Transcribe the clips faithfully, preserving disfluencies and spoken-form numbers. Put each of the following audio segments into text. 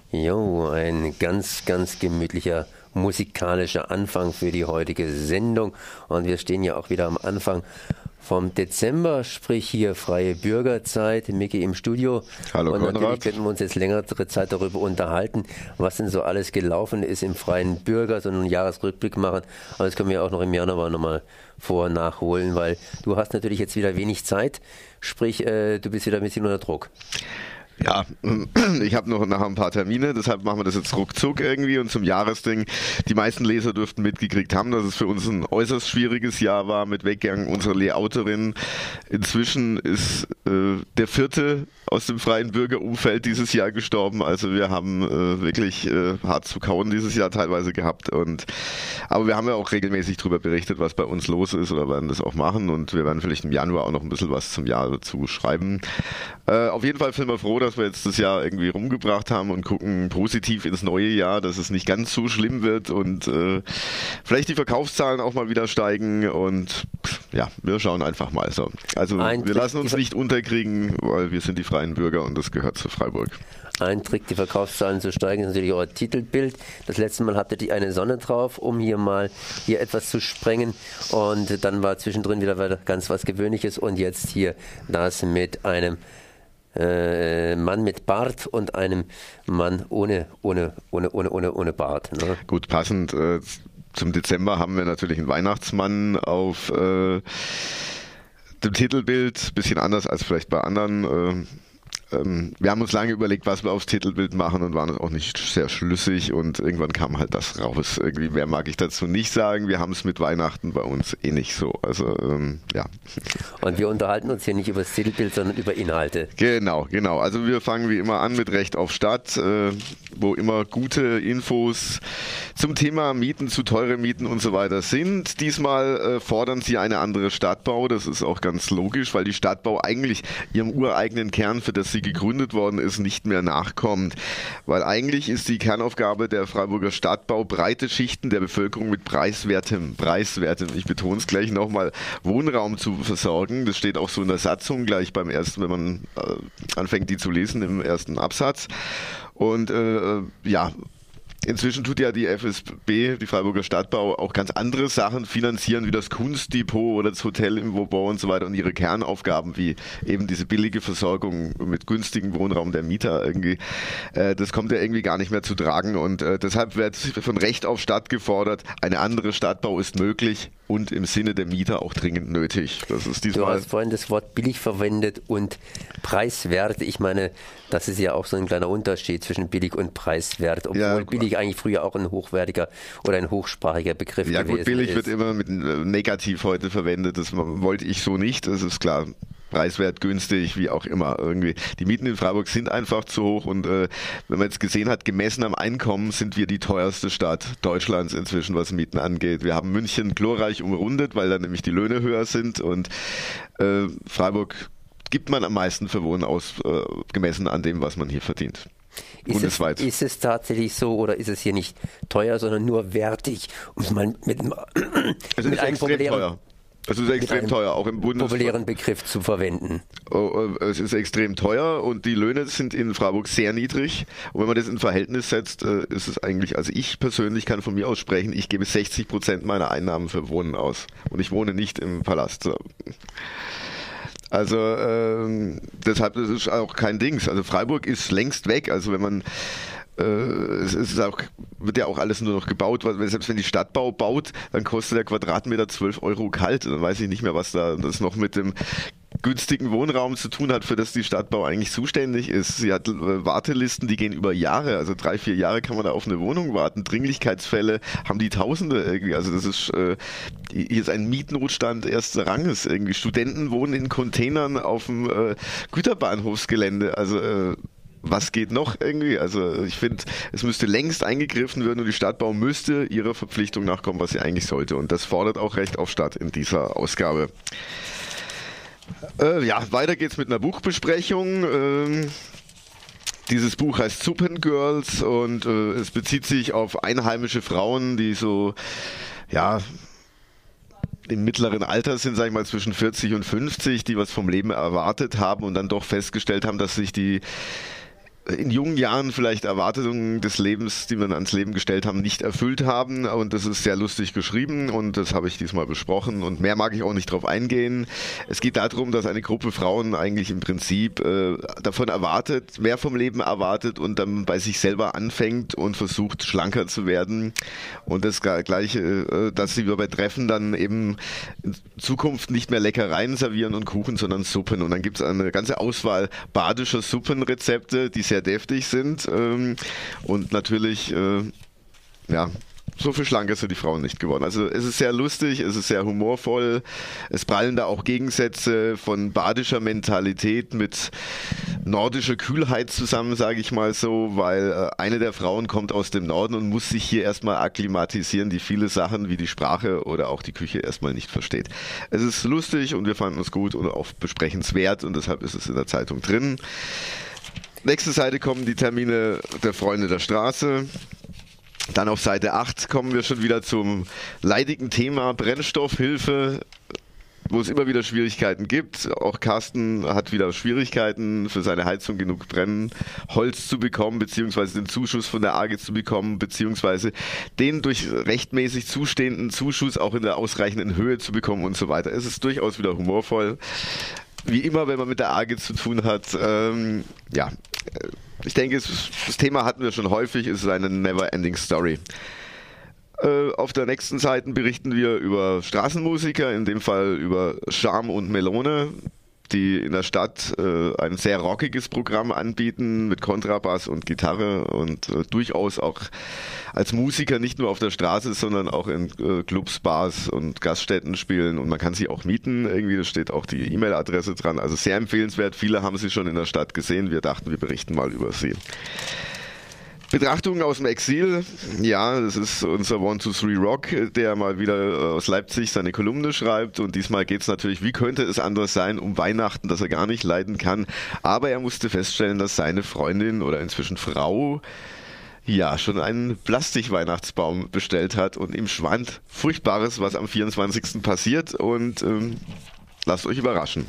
Jo, ein ganz, ganz gemütlicher musikalischer Anfang für die heutige Sendung. Und wir stehen ja auch wieder am Anfang vom Dezember, sprich hier freie Bürgerzeit. Micky im Studio. Hallo und Konrad. natürlich könnten wir uns jetzt längere Zeit darüber unterhalten, was denn so alles gelaufen ist im freien Bürger, so einen Jahresrückblick machen. Aber das können wir auch noch im Januar nochmal vor- nachholen, weil du hast natürlich jetzt wieder wenig Zeit, sprich äh, du bist wieder ein bisschen unter Druck. Ja, ich habe noch nachher ein paar Termine, deshalb machen wir das jetzt ruckzuck irgendwie und zum Jahresding. Die meisten Leser dürften mitgekriegt haben, dass es für uns ein äußerst schwieriges Jahr war mit Weggang unserer Layouterin. Inzwischen ist äh, der vierte aus dem freien Bürgerumfeld dieses Jahr gestorben. Also wir haben äh, wirklich äh, hart zu kauen dieses Jahr teilweise gehabt. Und aber wir haben ja auch regelmäßig darüber berichtet, was bei uns los ist, oder werden das auch machen. Und wir werden vielleicht im Januar auch noch ein bisschen was zum Jahr dazu schreiben. Äh, auf jeden Fall sind wir froh, dass wir jetzt das Jahr irgendwie rumgebracht haben und gucken positiv ins neue Jahr, dass es nicht ganz so schlimm wird und äh, vielleicht die Verkaufszahlen auch mal wieder steigen und ja, wir schauen einfach mal so. Also Ein wir Trick, lassen uns nicht unterkriegen, weil wir sind die freien Bürger und das gehört zu Freiburg. Ein Trick, die Verkaufszahlen zu steigen, ist natürlich euer Titelbild. Das letzte Mal hattet ihr eine Sonne drauf, um hier mal hier etwas zu sprengen. Und dann war zwischendrin wieder ganz was Gewöhnliches. Und jetzt hier das mit einem äh, Mann mit Bart und einem Mann ohne, ohne, ohne, ohne, ohne, ohne Bart. Ne? Gut, passend äh, zum Dezember haben wir natürlich einen Weihnachtsmann auf äh, dem Titelbild. Bisschen anders als vielleicht bei anderen. Äh, Wir haben uns lange überlegt, was wir aufs Titelbild machen und waren auch nicht sehr schlüssig und irgendwann kam halt das raus. Irgendwie mehr mag ich dazu nicht sagen. Wir haben es mit Weihnachten bei uns eh nicht so. Also ähm, ja. Und wir unterhalten uns hier nicht über das Titelbild, sondern über Inhalte. Genau, genau. Also wir fangen wie immer an mit Recht auf Stadt, äh, wo immer gute Infos zum Thema Mieten, zu teure Mieten und so weiter sind. Diesmal äh, fordern sie eine andere Stadtbau. Das ist auch ganz logisch, weil die Stadtbau eigentlich ihrem ureigenen Kern, für das sie gegründet worden ist, nicht mehr nachkommt. Weil eigentlich ist die Kernaufgabe der Freiburger Stadtbau, breite Schichten der Bevölkerung mit preiswertem, preiswertem, ich betone es gleich nochmal, Wohnraum zu versorgen. Das steht auch so in der Satzung gleich beim ersten, wenn man äh, anfängt, die zu lesen im ersten Absatz. Und äh, ja, inzwischen tut ja die F S B, die Freiburger Stadtbau, auch ganz andere Sachen finanzieren, wie das Kunstdepot oder das Hotel im Vauban und so weiter und ihre Kernaufgaben, wie eben diese billige Versorgung mit günstigem Wohnraum der Mieter irgendwie, äh, das kommt ja irgendwie gar nicht mehr zu tragen und äh, deshalb wird von Recht auf Stadt gefordert, eine andere Stadtbau ist möglich und im Sinne der Mieter auch dringend nötig. Das ist diesmal. Du hast vorhin das Wort billig verwendet und preiswert. Ich meine, das ist ja auch so ein kleiner Unterschied zwischen billig und preiswert, obwohl ja, billig eigentlich früher auch ein hochwertiger oder ein hochsprachiger Begriff ja, gewesen gut, billig ist. wird immer mit negativ heute verwendet. Das wollte ich so nicht, das ist klar. Preiswert, günstig, wie auch immer irgendwie. Die Mieten in Freiburg sind einfach zu hoch und äh, wenn man jetzt gesehen hat, gemessen am Einkommen sind wir die teuerste Stadt Deutschlands inzwischen, was Mieten angeht. Wir haben München glorreich umrundet, weil da nämlich die Löhne höher sind und äh, Freiburg gibt man am meisten für Wohnen aus, äh, gemessen an dem, was man hier verdient. Ist es, ist es tatsächlich so oder ist es hier nicht teuer, sondern nur wertig, um es mal mit, es mit ist einem extrem populären, teuer. Es ist extrem teuer, auch im Bundes populären Begriff zu verwenden. Oh, es ist extrem teuer und die Löhne sind in Freiburg sehr niedrig. Und wenn man das in Verhältnis setzt, ist es eigentlich, also ich persönlich kann von mir aus sprechen, ich gebe sechzig Prozent meiner Einnahmen für Wohnen aus. Und ich wohne nicht im Palast. Also ähm, deshalb das ist auch kein Dings. Also Freiburg ist längst weg. Also wenn man äh, es ist auch, wird ja auch alles nur noch gebaut, weil selbst wenn die Stadtbau baut, dann kostet der Quadratmeter zwölf Euro kalt. Dann weiß ich nicht mehr, was da das noch mit dem günstigen Wohnraum zu tun hat, für das die Stadtbau eigentlich zuständig ist. Sie hat Wartelisten, die gehen über Jahre, also drei, vier Jahre kann man da auf eine Wohnung warten. Dringlichkeitsfälle haben die Tausende irgendwie. Also das ist äh, hier ist ein Mietnotstand ersten Ranges irgendwie. Studenten wohnen in Containern auf dem äh, Güterbahnhofsgelände. Also äh, was geht noch irgendwie? Also ich finde, es müsste längst eingegriffen werden und die Stadtbau müsste ihrer Verpflichtung nachkommen, was sie eigentlich sollte. Und das fordert auch Recht auf Stadt in dieser Ausgabe. Äh, ja, weiter geht's mit einer Buchbesprechung. Ähm, dieses Buch heißt Suppengirls und äh, es bezieht sich auf einheimische Frauen, die so, ja, im mittleren Alter sind, sag ich mal, zwischen vierzig und fünfzig, die was vom Leben erwartet haben und dann doch festgestellt haben, dass sich die in jungen Jahren vielleicht Erwartungen des Lebens, die wir ans Leben gestellt haben, nicht erfüllt haben. Und das ist sehr lustig geschrieben und das habe ich diesmal besprochen. Und mehr mag ich auch nicht drauf eingehen. Es geht darum, dass eine Gruppe Frauen eigentlich im Prinzip äh, davon erwartet, mehr vom Leben erwartet und dann bei sich selber anfängt und versucht, schlanker zu werden. Und das Gleiche, äh, dass sie bei Treffen dann eben in Zukunft nicht mehr Leckereien servieren und Kuchen, sondern Suppen. Und dann gibt es eine ganze Auswahl badischer Suppenrezepte, die sehr deftig sind ähm, und natürlich äh, ja, so viel schlanker sind die Frauen nicht geworden. Also es ist sehr lustig, es ist sehr humorvoll, es prallen da auch Gegensätze von badischer Mentalität mit nordischer Kühlheit zusammen, sage ich mal so, weil äh, eine der Frauen kommt aus dem Norden und muss sich hier erstmal akklimatisieren, die viele Sachen wie die Sprache oder auch die Küche erstmal nicht versteht. Es ist lustig und wir fanden es gut und auch besprechenswert und deshalb ist es in der Zeitung drin. Nächste Seite kommen die Termine der Freunde der Straße. Dann auf Seite acht kommen wir schon wieder zum leidigen Thema Brennstoffhilfe, wo es immer wieder Schwierigkeiten gibt. Auch Carsten hat wieder Schwierigkeiten, für seine Heizung genug Brennholz zu bekommen, beziehungsweise den Zuschuss von der A G zu bekommen, beziehungsweise den durch rechtmäßig zustehenden Zuschuss auch in der ausreichenden Höhe zu bekommen und so weiter. Es ist durchaus wieder humorvoll. Wie immer, wenn man mit der A G zu tun hat, ähm, ja, ich denke, es, das Thema hatten wir schon häufig, es ist eine never-ending Story. Äh, auf der nächsten Seite berichten wir über Straßenmusiker, in dem Fall über Charme und Melone, die in der Stadt äh, ein sehr rockiges Programm anbieten mit Kontrabass und Gitarre und äh, durchaus auch als Musiker nicht nur auf der Straße, sondern auch in äh, Clubs, Bars und Gaststätten spielen und man kann sie auch mieten. Irgendwie, da steht auch die E-Mail-Adresse dran. Also sehr empfehlenswert. Viele haben sie schon in der Stadt gesehen. Wir dachten, wir berichten mal über sie. Betrachtungen aus dem Exil, ja, das ist unser one two three Rock, der mal wieder aus Leipzig seine Kolumne schreibt und diesmal geht es natürlich, wie könnte es anders sein, um Weihnachten, dass er gar nicht leiden kann, aber er musste feststellen, dass seine Freundin oder inzwischen Frau ja schon einen Plastik-Weihnachtsbaum bestellt hat und ihm schwand Furchtbares, was am vierundzwanzigsten passiert und ähm, lasst euch überraschen.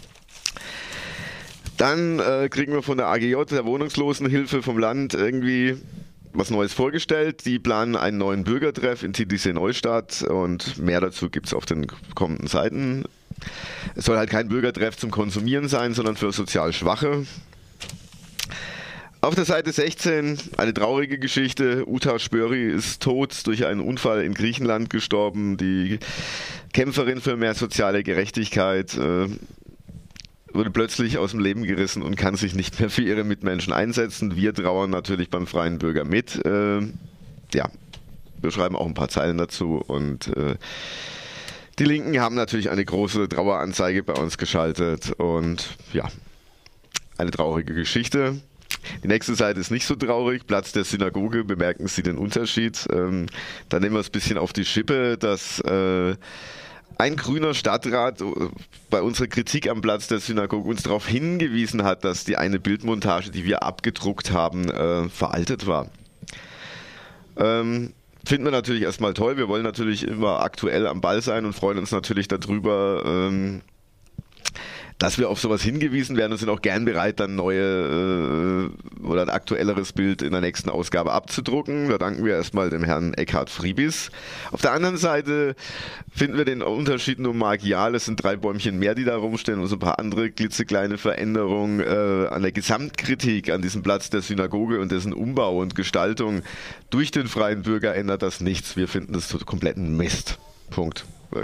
Dann äh, kriegen wir von der A G J, der Wohnungslosenhilfe vom Land, irgendwie was Neues vorgestellt. Die planen einen neuen Bürgertreff in Titisee Neustadt und mehr dazu gibt es auf den kommenden Seiten. Es soll halt kein Bürgertreff zum Konsumieren sein, sondern für sozial Schwache. Auf der Seite sechzehn eine traurige Geschichte. Uta Spöri ist tot, durch einen Unfall in Griechenland gestorben. Die Kämpferin für mehr soziale Gerechtigkeit äh, wurde plötzlich aus dem Leben gerissen und kann sich nicht mehr für ihre Mitmenschen einsetzen. Wir trauern natürlich beim Freien Bürger mit. Äh, ja, wir schreiben auch ein paar Zeilen dazu und äh, die Linken haben natürlich eine große Traueranzeige bei uns geschaltet und ja, eine traurige Geschichte. Die nächste Seite ist nicht so traurig. Platz der Synagoge, bemerken Sie den Unterschied. Ähm, da nehmen wir es ein bisschen auf die Schippe, dass äh, ein grüner Stadtrat bei unserer Kritik am Platz der Synagoge uns darauf hingewiesen hat, dass die eine Bildmontage, die wir abgedruckt haben, äh, veraltet war. Ähm, finden wir natürlich erstmal toll. Wir wollen natürlich immer aktuell am Ball sein und freuen uns natürlich darüber, ähm, dass wir auf sowas hingewiesen werden und sind auch gern bereit, dann neue äh, oder ein aktuelleres Bild in der nächsten Ausgabe abzudrucken. Da danken wir erstmal dem Herrn Eckhard Friebis. Auf der anderen Seite finden wir den Unterschied nur marginal. Es sind drei Bäumchen mehr, die da rumstehen und so ein paar andere klitzekleine Veränderungen äh, an der Gesamtkritik an diesem Platz der Synagoge und dessen Umbau und Gestaltung durch den Freien Bürger ändert das nichts. Wir finden das kompletten Mist. Punkt.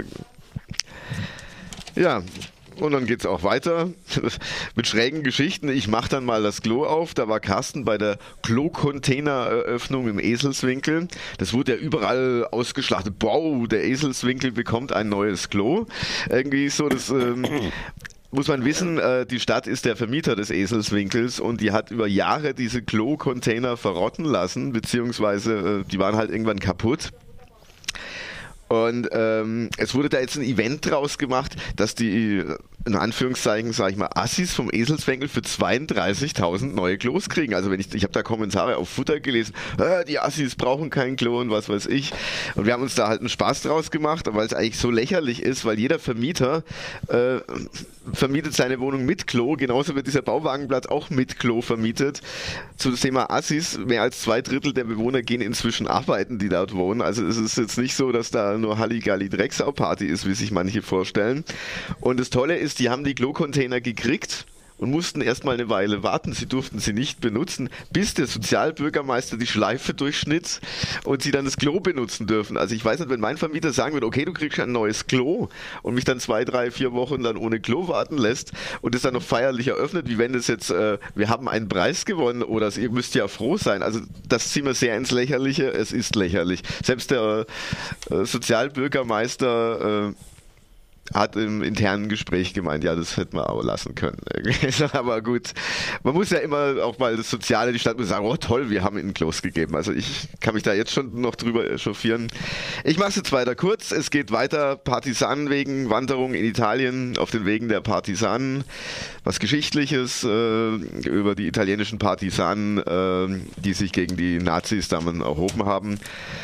Ja, und dann geht's auch weiter mit schrägen Geschichten. Ich mache dann mal das Klo auf. Da war Carsten bei der Klo-Container-Eröffnung im Eselswinkel. Das wurde ja überall ausgeschlachtet. Wow, der Eselswinkel bekommt ein neues Klo. Irgendwie so, das ähm, muss man wissen, äh, die Stadt ist der Vermieter des Eselswinkels und die hat über Jahre diese Klo-Container verrotten lassen, beziehungsweise äh, die waren halt irgendwann kaputt. Und ähm, es wurde da jetzt ein Event draus gemacht, dass die, in Anführungszeichen, sage ich mal, Assis vom Eselswengel für zweiunddreißigtausend neue Klos kriegen. Also wenn ich, ich habe da Kommentare auf Futter gelesen, äh, die Assis brauchen kein Klo und was weiß ich. Und wir haben uns da halt einen Spaß draus gemacht, weil es eigentlich so lächerlich ist, weil jeder Vermieter äh, vermietet seine Wohnung mit Klo, genauso wird dieser Bauwagenplatz auch mit Klo vermietet. Zum Thema Assis, mehr als zwei Drittel der Bewohner gehen inzwischen arbeiten, die dort wohnen. Also es ist jetzt nicht so, dass da nur Halligalli Drecksau-Party ist, wie sich manche vorstellen. Und das Tolle ist, die haben die Klo-Container gekriegt und mussten erstmal eine Weile warten. Sie durften sie nicht benutzen, bis der Sozialbürgermeister die Schleife durchschnitt und sie dann das Klo benutzen dürfen. Also ich weiß nicht, wenn mein Vermieter sagen würde, okay, du kriegst ein neues Klo und mich dann zwei, drei, vier Wochen dann ohne Klo warten lässt und es dann noch feierlich eröffnet, wie wenn es jetzt, äh, wir haben einen Preis gewonnen oder ihr müsst ja froh sein. Also das ziehen wir sehr ins Lächerliche. Es ist lächerlich. Selbst der äh, Sozialbürgermeister äh, hat im internen Gespräch gemeint, ja, das hätten wir auch lassen können. Aber gut, man muss ja immer auch mal das Soziale, die Stadt muss sagen, oh toll, wir haben ihnen Klos gegeben. Also ich kann mich da jetzt schon noch drüber echauffieren. Ich mache es jetzt weiter kurz. Es geht weiter, Partisanenwegen, Wanderung in Italien auf den Wegen der Partisanen. Was Geschichtliches äh, über die italienischen Partisanen, äh, die sich gegen die Nazis damals erhoben haben.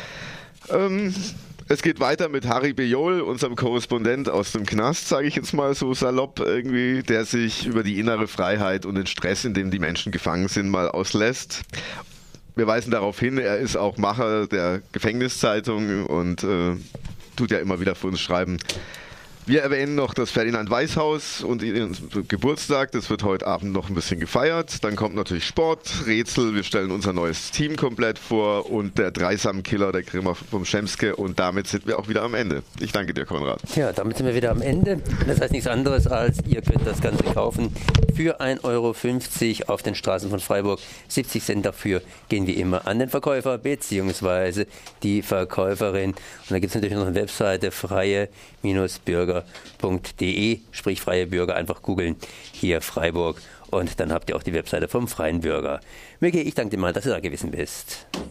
Ähm... Es geht weiter mit Harry Bejol, unserem Korrespondent aus dem Knast, sage ich jetzt mal so salopp irgendwie, der sich über die innere Freiheit und den Stress, in dem die Menschen gefangen sind, mal auslässt. Wir weisen darauf hin, er ist auch Macher der Gefängniszeitung und äh, tut ja immer wieder für uns schreiben. Wir erwähnen noch das Ferdinand-Weiß-Haus und ihren Geburtstag. Das wird heute Abend noch ein bisschen gefeiert. Dann kommt natürlich Sport, Rätsel. Wir stellen unser neues Team komplett vor und der Dreisam-Killer, der Grimmer vom Schemske. Und damit sind wir auch wieder am Ende. Ich danke dir, Konrad. Ja, damit sind wir wieder am Ende. Das heißt nichts anderes als, ihr könnt das Ganze kaufen für ein Euro fünfzig auf den Straßen von Freiburg. siebzig Cent dafür gehen wie immer an den Verkäufer bzw. die Verkäuferin. Und da gibt es natürlich noch eine Webseite, freie-bürger punkt de, sprich freie Bürger, einfach googeln, hier Freiburg und dann habt ihr auch die Webseite vom Freien Bürger. Miki, ich danke dir mal, dass du da gewesen bist.